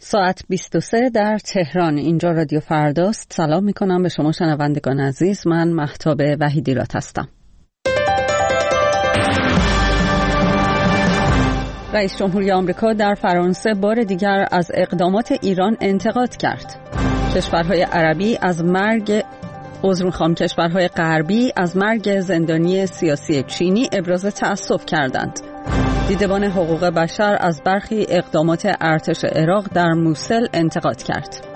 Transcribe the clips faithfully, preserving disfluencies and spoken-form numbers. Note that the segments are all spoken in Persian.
ساعت بیست و سه در تهران. اینجا رادیو فرداست. سلام میکنم به شما شنوندگان عزیز. من مهتاب وحیدیرات هستم. رئیس جمهوری آمریکا در فرانسه بار دیگر از اقدامات ایران انتقاد کرد. کشورهای عربی از مرگ عذر میخوام کشورهای غربی از مرگ زندانی سیاسی چینی ابراز تأسف کردند. دیدبان حقوق بشر از برخی اقدامات ارتش عراق در موسل انتقاد کرد.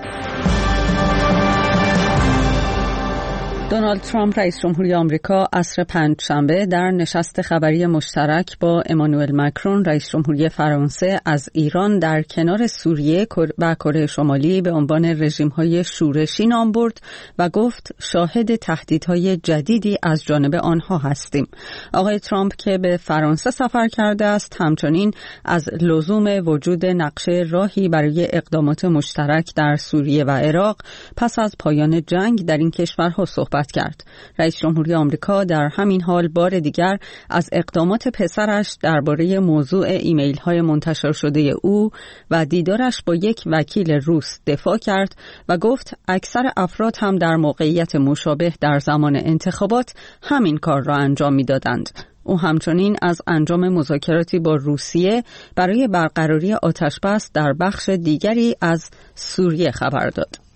دونالد ترامپ رئیس جمهوری آمریکا عصر پنجشنبه در نشست خبری مشترک با امانوئل مکرون رئیس جمهوری فرانسه از ایران در کنار سوریه و کره شمالی به عنوان رژیم‌های شورشی نام برد و گفت شاهد تهدیدهای جدیدی از جانب آنها هستیم. آقای ترامپ که به فرانسه سفر کرده است همچنین از لزوم وجود نقشه راهی برای اقدامات مشترک در سوریه و عراق پس از پایان جنگ در این کشورها صحبت کرد. رئیس جمهوری آمریکا در همین حال بار دیگر از اقدامات پسرش درباره موضوع ایمیل‌های منتشر شده او و دیدارش با یک وکیل روس دفاع کرد و گفت اکثر افراد هم در موقعیت مشابه در زمان انتخابات همین کار را انجام می‌دادند. او همچنین از انجام مذاکراتی با روسیه برای برقراری آتشبس در بخش دیگری از سوریه خبر داد.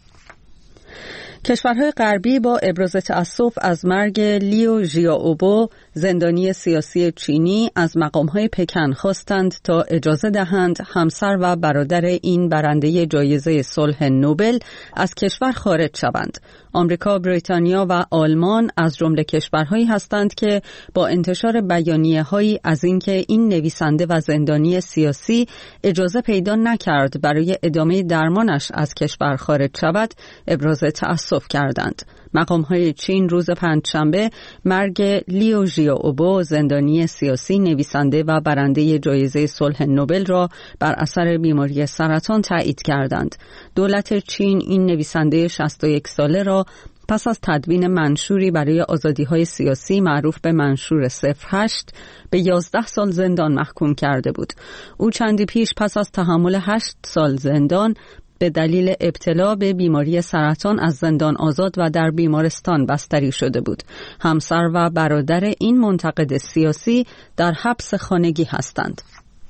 کشورهای غربی با ابراز تأسف از مرگ لیو ژیائوبو زندانی سیاسی چینی از مقامهای پکن خواستند تا اجازه دهند همسر و برادر این برنده جایزه صلح نوبل از کشور خارج شوند. آمریکا، بریتانیا و آلمان از جمله کشورهایی هستند که با انتشار بیانیه‌هایی از اینکه این نویسنده و زندانی سیاسی اجازه پیدا نکرد برای ادامه درمانش از کشور خارج شود، ابراز تأسف کردند. مقام‌های چین روز پنجشنبه مرگ لیو ژیائوبو زندانی سیاسی، نویسنده و برنده جایزه صلح نوبل را بر اثر بیماری سرطان تایید کردند. دولت چین این نویسنده شصت و یک ساله را پس از تدوین منشوری برای آزادی‌های سیاسی معروف به منشور صفر هشت به یازده سال زندان محکوم کرده بود. او چندی پیش پس از تحمل هشت سال زندان به دلیل ابتلا به بیماری سرطان از زندان آزاد و در بیمارستان بستری شده بود. همسر و برادر این منتقد سیاسی در حبس خانگی هستند.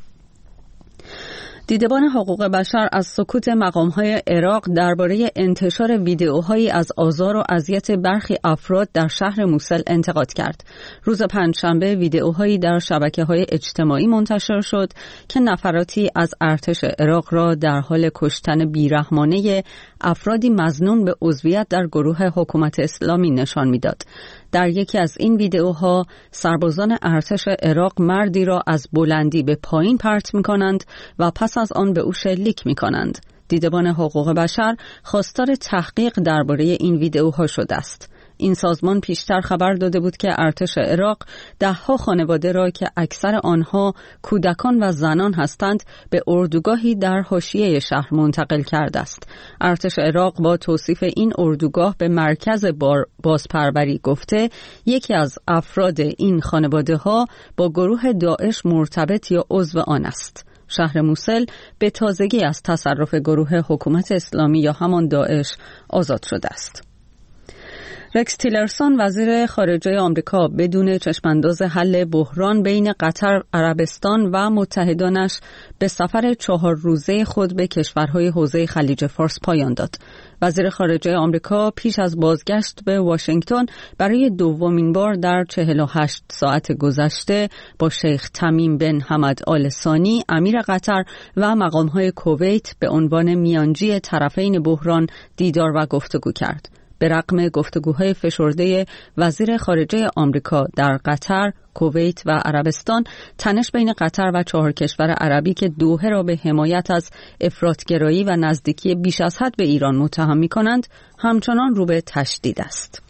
دیدبان حقوق بشر از سکوت مقام‌های عراق درباره انتشار ویدئوهایی از آزار و اذیت برخی افراد در شهر موسل انتقاد کرد. روز پنجشنبه ویدئوهایی در شبکه‌های اجتماعی منتشر شد که نفراتی از ارتش عراق را در حال کشتن بیرحمانه افرادی مظنون به عضویت در گروه حکومت اسلامی نشان می‌داد. در یکی از این ویدئوها سربازان ارتش عراق مردی را از بلندی به پایین پرت می‌کنند و پس از آن به او شلیک می‌کنند. دیدبان حقوق بشر خواستار تحقیق درباره این ویدئوها شده است. این سازمان پیشتر خبر داده بود که ارتش عراق ده‌ها خانواده را که اکثر آنها کودکان و زنان هستند به اردوگاهی در حاشیه شهر منتقل کرده است. ارتش عراق با توصیف این اردوگاه به مرکز بازپروری گفته یکی از افراد این خانواده‌ها با گروه داعش مرتبط یا عضو آن است. شهر موسل به تازگی از تصرف گروه حکومت اسلامی یا همان داعش آزاد شده است. رکس تیلرسون وزیر خارجه آمریکا بدون چشمانداز حل بحران بین قطر، عربستان و متحدانش به سفر چهار روزه خود به کشورهای حوزه خلیج فارس پایان داد. وزیر خارجه آمریکا پیش از بازگشت به واشنگتن برای دومین بار در چهل و هشت ساعت گذشته با شیخ تمیم بن حمد آل ثانی امیر قطر و مقام‌های کویت به عنوان میانجی طرفین بحران دیدار و گفتگو کرد. به رغم گفتگوهای فشرده وزیر خارجه آمریکا در قطر، کویت و عربستان، تنش بین قطر و چهار کشور عربی که دوحه را به حمایت از افراط‌گرایی و نزدیکی بیش از حد به ایران متهم می‌کنند، همچنان رو به تشدید است.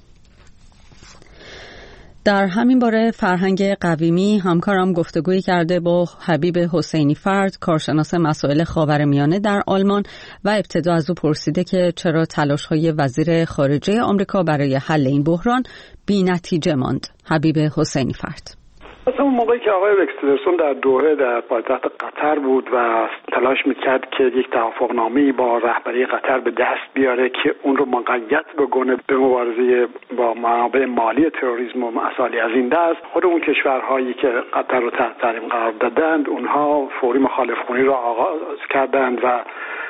در همین باره فرهنگ قویمی همکارم گفتگویی کرده با حبیب حسینی فرد، کارشناس مسائل خاورمیانه در آلمان، و ابتدا از او پرسیده که چرا تلاش‌های وزیر خارجه آمریکا برای حل این بحران بی‌نتیجه ماند. حبیب حسینی فرد: اصلا اون موقعی که آقای رکس تیلرسون در دوحه در پایتخت قطر بود و تلاش میکرد که یک توافقنامه‌ای با رهبری قطر به دست بیاره که اون رو مقید بکنه به مبارزه با منابع مالی تروریسم و مسائلی از این دست، خود اون کشورهایی که قطر رو تحت تحریم قرار دادند اونها فوری مخالف خونی را آغاز کردند و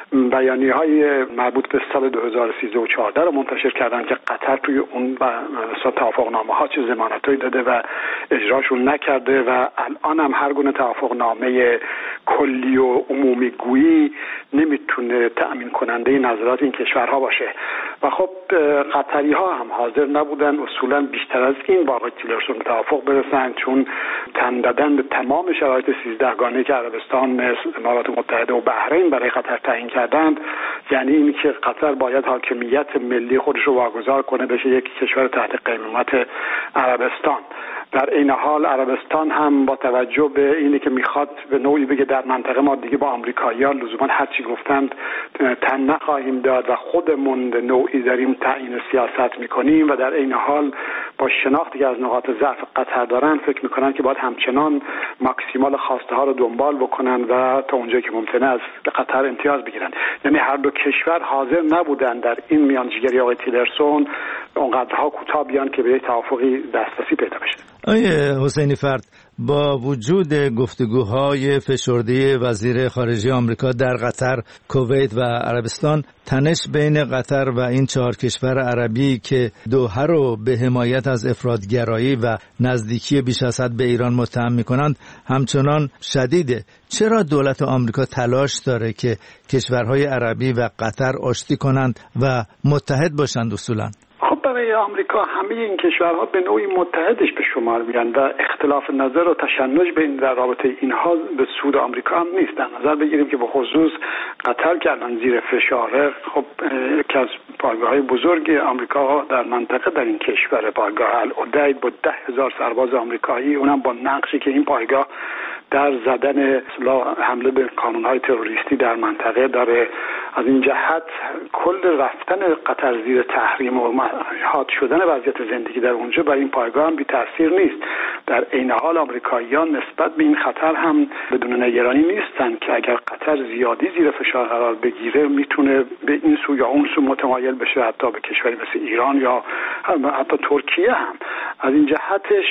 بیانیه‌های مربوط به سال دو هزار و سیزده و چهارده رو منتشر کردن که قطر توی اون توافقنامه‌ها چه ضمانتایی داده و اجراشون نکرده و الان هم هر گونه توافقنامه کلی و عمومی گویی نمیتونه تأمین کننده نظرات این کشورها باشه و خب قطری‌ها هم حاضر نبودن اصولا بیشتر از این با آقای تیلرسون توافق برسن، چون تن دادن به تمام شرایط سیزدهگانه که عربستان، مصر، امارات متحده و بحرین برای قطر تعیین کردند، یعنی این که قطر باید حاکمیت ملی خودش رو واگذار کنه بشه یک کشور تحت قیمومت عربستان. در این حال عربستان هم با توجه به اینی که میخواد به نوعی بگه در منطقه ما دیگه با آمریکایی‌ها لزوما هر چی گفتند تن نخواهیم داد و خودمون به نوعی داریم تعیین سیاست میکنیم و در این حال با شناختی که از نقاط ضعف قطر دارن فکر میکنن که باید همچنان ماکسیمال خواسته ها رو دنبال بکنن و تا اونجایی که ممکنه از قطر امتیاز بگیرن. یعنی هر دو کشور حاضر نبودن در این میانجیگری آقای تیلرسون اونقدرها کوتاه بیان که به توافقی دسترسی پیدا بشه. آقای حسینی فرد، با وجود گفتگوهای فشرده وزیر خارجه آمریکا در قطر، کویت و عربستان، تنش بین قطر و این چهار کشور عربی که دوحه رو به حمایت از افراطگرایی و نزدیکی بیش از حد به ایران متهم می‌کنند همچنان شدیده. چرا دولت آمریکا تلاش داره که کشورهای عربی و قطر آشتی کنند و متحد باشند اصولاً؟ برای آمریکا همه این کشورها به نوعی متحدش به شمار میان و اختلاف نظر و تشنج بین در رابطه اینها به سود آمریکا هم نیست. در نظر بگیریم که به خصوص قطر که الان زیر فشاره، خب یکی از پایگاه‌های بزرگ آمریکا در منطقه در این کشور، پایگاه العدید با ده هزار سرباز آمریکایی، اونم با نقشی که این پایگاه در زدن حمله به کانون‌های تروریستی در منطقه داره. از این جهت کل رفتن قطر زیر تحریم و حاد شدن وضعیت زندگی در اونجا برای این پایگاه هم بی تاثیر نیست. در عین حال آمریکاییان نسبت به این خطر هم بدون نگرانی نیستن که اگر قطر زیادی زیر فشار قرار بگیره میتونه به این سو یا اون سو متمایل بشه، حتی به کشوری مثل ایران یا حتی ترکیه هم. از این جهتش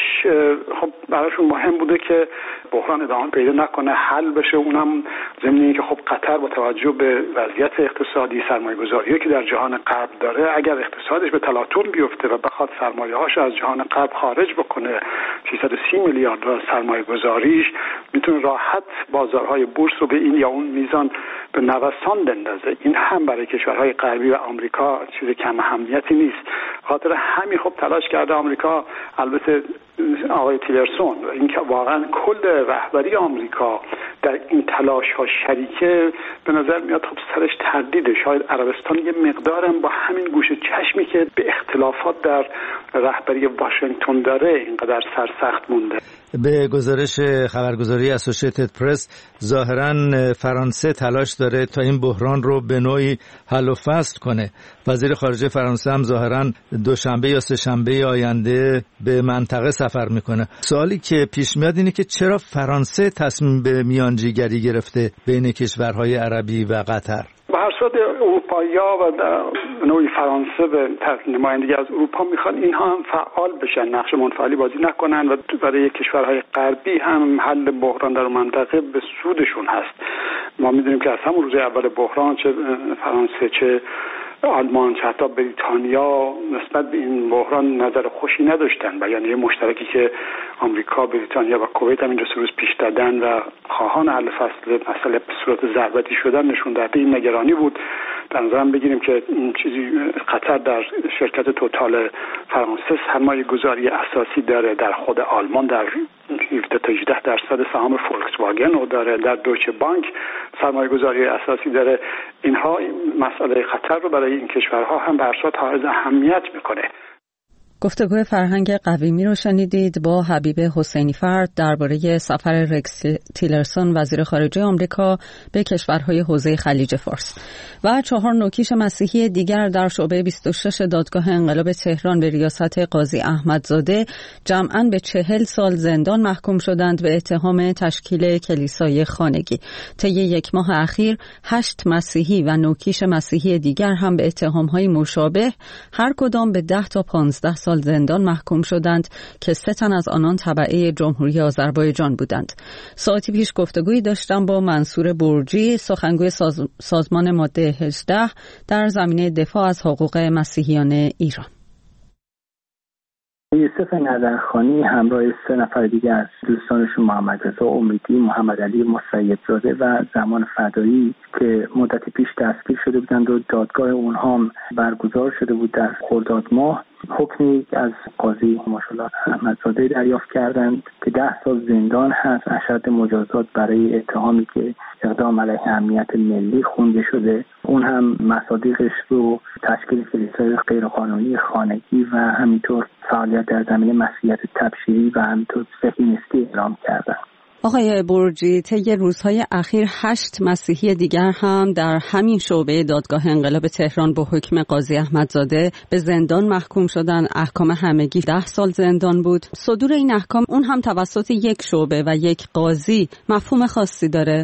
خب براشون مهم بوده که بحران ادامه پیدا نکنه، حل بشه. اونم ضمن اینکه خب قطر با توجه به وضعیت اقتصادی، سرمایه‌گذاری که در جهان غرب داره، اگر اقتصادش به تلاطم بیفته و بخواد سرمایه‌هاش از جهان غرب خارج بکنه، سیصد و سی میلیارد دلار سرمایه‌گذاریش، میتونه راحت بازارهای بورس رو به این یا اون میزان به نوسان بندازه. این هم برای کشورهای غربی و آمریکا چیز کم اهمیتی نیست. خاطر همین خب تلاش کرده آمریکا، البته آقای تیلرسون، اینکه واقعا کل رهبری آمریکا در این تلاش ها شریکه، به نظر میاد خب سرش تردیده. شاید عربستان یه مقدارم با همین گوشه چشمی که به اختلافات در رهبری واشنگتن داره اینقدر سرسخت مونده. به گزارش خبرگزاری اسوسییتد پرس، ظاهراً فرانسه تلاش داره تا این بحران رو به نوعی حل و فصل کنه. وزیر خارجه فرانسه هم ظاهراً دوشنبه یا سه شنبه آینده به منطقه سفر میکنه. سوالی که پیش میاد اینه که چرا فرانسه تصمیم به میانجیگری گرفته بین کشورهای عربی و قطر؟ به هر صورت اروپایی‌ها و نوعی فرانسه به نمایندگی از اروپا میخوان اینها هم فعال بشن، نقش منفعلی بازی نکنن و برای کشورهای غربی هم حل بحران در منطقه به سودشون هست. ما میدونیم که از همون روز اول بحران چه فرانسه چه آلمان چه حتی بریتانیا نسبت به این بحران نظر خوشی نداشتن. بیانیه مشترکی که آمریکا، بریتانیا و کویت هم این دو روز پیش دادن و خواهان حل فصل مسئله به صورت ضربتی شدن نشون داده این نگرانی بود. در نظرم بگیریم که چیزی قطر در شرکت توتال فرانسه سرمایه گذاری اساسی داره، در خود آلمان در هفده تا هجده درصد سهام فولکس واگن رو داره، در دویچه بانک سرمایه گذاری اساسی داره. اینها مسئله خطر رو برای این کشورها هم به هر صورت حائز اهمیت میکنه. گفتگوی فرهنگ قویمی رو شنیدید با حبیب حسینی فرد درباره سفر رکس تیلرسون وزیر خارجه آمریکا به کشورهای حوزه خلیج فارس. و چهار نوکیش مسیحی دیگر در شعبه بیست و شش دادگاه انقلاب تهران به ریاست قاضی احمدزاده جمعاً به چهل سال زندان محکوم شدند به اتهام تشکیل کلیسای خانگی. طی یک ماه اخیر هشت مسیحی و نوکیش مسیحی دیگر هم به اتهام‌های مشابه هر کدام به ده تا پانزده سال زندان محکوم شدند که سه تن از آنان تبعه جمهوری آذربایجان بودند. ساعتی پیش گفتگویی داشتم با منصور برجی، سخنگوی ساز... سازمان ماده هجده در زمینه دفاع از حقوق مسیحیان ایران. یوسف نظرخانی همراه سه نفر دیگه از دوستانشون محمد رضا امیدی، محمد علی مسیب‌زاده و زمان فدایی که مدت پیش دستگیر شده بودند و دادگاه اونها هم برگزار شده بود در خرداد ماه، حکمی از قاضی ماشاءالله احمدزاده دریافت کردند که ده سال زندان هست، اشد مجازات برای اتهامی که اقدام علیه امنیت ملی خونده شده. اون هم مصادیقش رو تشکیل کلیسای غیرقانونی خانگی و همینطور فعالیت در زمینه مسیحیت تبشیری و همینطور صهیونیستی اعلام کردند. آقای برجی، طی روزهای اخیر هشت مسیحی دیگر هم در همین شعبه دادگاه انقلاب تهران با حکم قاضی احمدزاده به زندان محکوم شدن. احکام همگی ده سال زندان بود. صدور این احکام اون هم توسط یک شعبه و یک قاضی مفهوم خاصی داره؟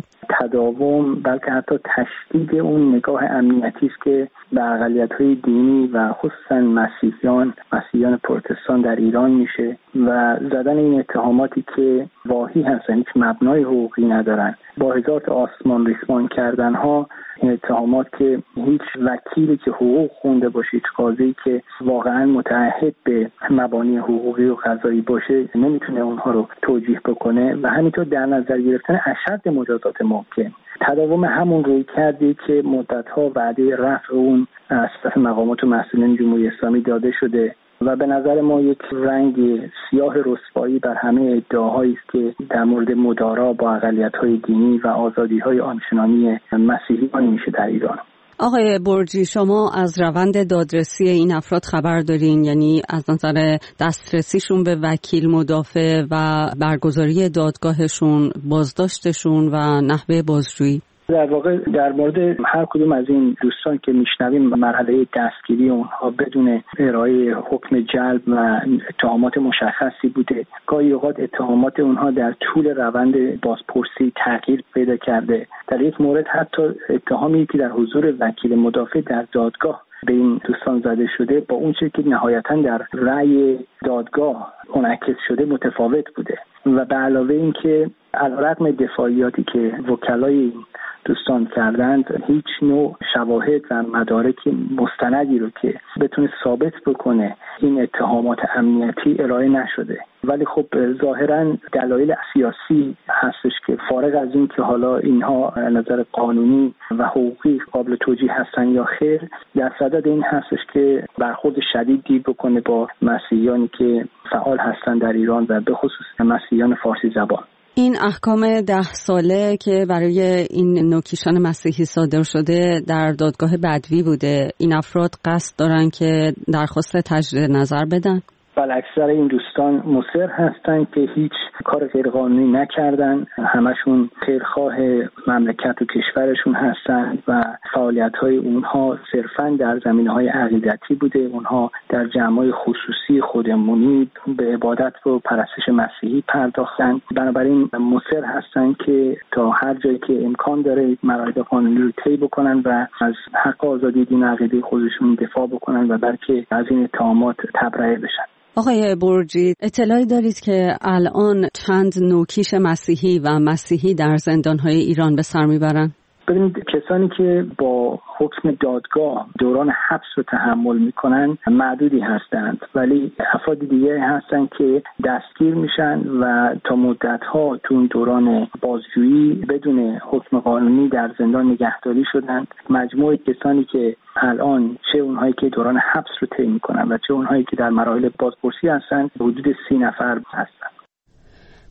تداوم بلکه حتی تشدید اون نگاه امنیتی است که به اقلیت‌های دینی و خصوصا مسیحیان مسیحیان پروتستان در ایران میشه و زدن این اتهاماتی که واهی هستن، هیچ مبنای حقوقی ندارن، با هزار تا آسمان ریسمان کردن ها. این اتهامات که هیچ وکیلی که حقوق خونده باشه، هیچ قاضی که واقعا متعهد به مبانی حقوقی و قضایی باشه نمیتونه اونها رو توجیه بکنه و همینطور در نظر گرفتن اشد مجازات ممکن. تداوم همون روی کردی که مدت‌ها وعده رفع اون از طرف مقامات و مسئولین جمهوری اسلامی داده شده و به نظر ما یک رنگ سیاه رسوایی بر همه ادعاهایی است که در مورد مدارا با اقلیت‌های دینی و آزادی‌های آنچنانی مسیحیان میشه در ایران. آقای برجی، شما از روند دادرسی این افراد خبر دارین؟ یعنی از نظر دسترسیشون به وکیل مدافع و برگزاری دادگاهشون، بازداشتشون و نحوه بازجویی؟ در واقع در مورد هر کدوم از این دوستان که میشنویم مرحله دستگیری اونها بدون ارائه حکم جلب و اتهامات مشخصی بوده. گاهی اوقات اتهامات اونها در طول روند بازپرسی تغییر پیدا کرده. در یک مورد حتی اتهامی که در حضور وکیل مدافع در دادگاه به این دوستان زده شده با اون چیزی که نهایتاً در رأی دادگاه منعکس شده متفاوت بوده و به علاوه این که علیرغم دفاعیاتی که وکلای دوستان کردند هیچ نوع شواهد و مدارک مستندی رو که بتونه ثابت بکنه این اتهامات امنیتی ارائه نشده. ولی خب ظاهراً دلایل سیاسی هستش که فارغ از این که حالا اینها نظر قانونی و حقوقی قابل توجیه هستن یا خیر، در صدد این هستش که برخورد شدیدی بکنه با مسیحیانی که فعال هستن در ایران و به خصوص مسیحیان فارسی زبان. این احکام ده ساله که برای این نوکیشان مسیحی صادر شده در دادگاه بدوی بوده، این افراد قصد دارن که درخواست تجدید نظر بدن؟ بله، اکثر این دوستان مصر هستن که هیچ کار غیرقانونی نکردن، همشون خیرخواه مملکت و کشورشون هستن و فعالیت‌های اونها صرفاً در زمینه‌های عقیدتی بوده. اونها در جمع‌های خصوصی خودمونی به عبادت و پرستش مسیحی پرداختن. بنابراین مصر هستن که تا هر جایی که امکان داره مراحل قانونی رو طی بکنن و از حق آزادی دین و عقیده خودشون دفاع بکنن و بلکه از این اتهامات تبرئه بشن. آقای برجی، اطلاعی دارید که الان چند نوکیش مسیحی و مسیحی در زندان‌های ایران به سر میبرن؟ ببینید، کسانی که با حکم دادگاه دوران حبس رو تحمل میکنن معدودی هستند، ولی افراد دیگه هستند که دستگیر میشن و تا مدت‌ها تو اون دوران بازجویی بدون حکم قانونی در زندان نگهداری شدند. مجموع کسانی که الان چه اونهایی که دوران حبس رو طی میکنن و چه اونهایی که در مراحل بازپرسی هستند حدود سی نفر هستند.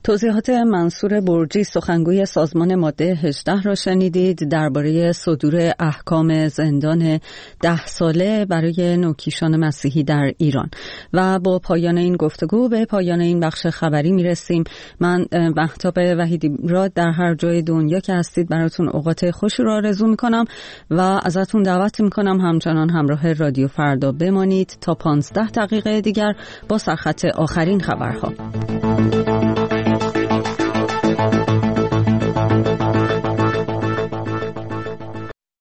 توضیحات منصور برجی سخنگوی سازمان ماده هجده را شنیدید درباره صدور احکام زندان ده ساله برای نوکیشان مسیحی در ایران. و با پایان این گفتگو به پایان این بخش خبری میرسیم. من مهتاب وحیدی را در هر جای دنیا که هستید براتون اوقات خوشی را آرزو میکنم و ازتون دعوت میکنم همچنان همراه رادیو فردا بمانید تا پانزده دقیقه دیگر با سرخط آخرین خبرها.